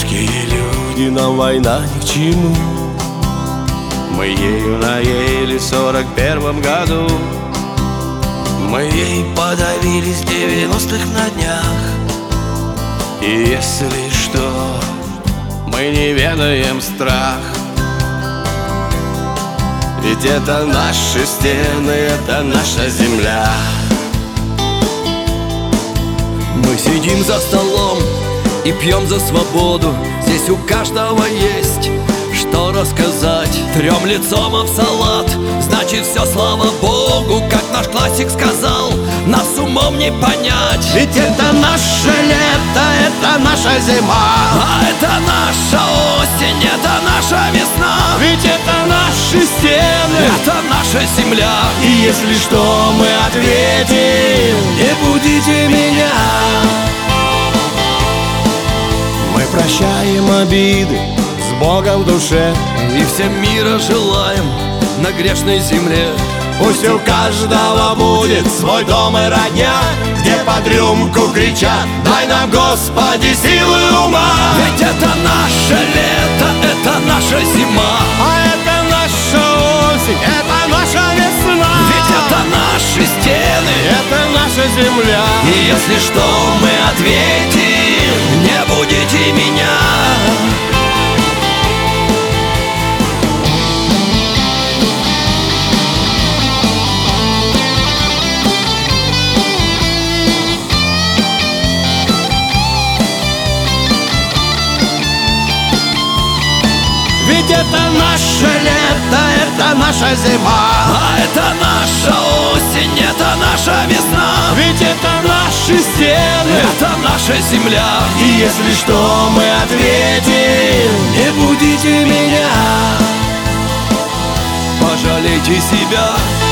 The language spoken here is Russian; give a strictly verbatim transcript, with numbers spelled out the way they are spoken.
Русские люди, нам война ни к чему. Мы ею наели в сорок первом году. Мы ей подавились в девяностых на днях. И если что, мы не ведаем страх. Ведь это наши стены, это наша земля. Мы сидим за столом и пьем за свободу. Здесь у каждого есть что рассказать. Трем лицом об салат, значит все, слава Богу. Как наш классик сказал, нас умом не понять. Ведь это наше лето, это наша зима. А это наша осень, это наша весна. Ведь это наши стены, это наша земля. И если что, мы ответим: не будите меня. Мы прощаем обиды с Богом в душе и всем мира желаем на грешной земле. Пусть у каждого будет свой дом и родня, где под рюмку кричат: дай нам, Господи, силы ума. Ведь это наше лето, это наша зима. А это наша осень, это наша весна. Ведь это наши стены, это наша земля. И если что, мы ответим: не будите меня. Ведь это наше лето, это наша зима. А это наша осень, это наша весна. Ведь это наши стены, это наша земля. И если что, мы ответим: не будите меня. Пожалейте себя.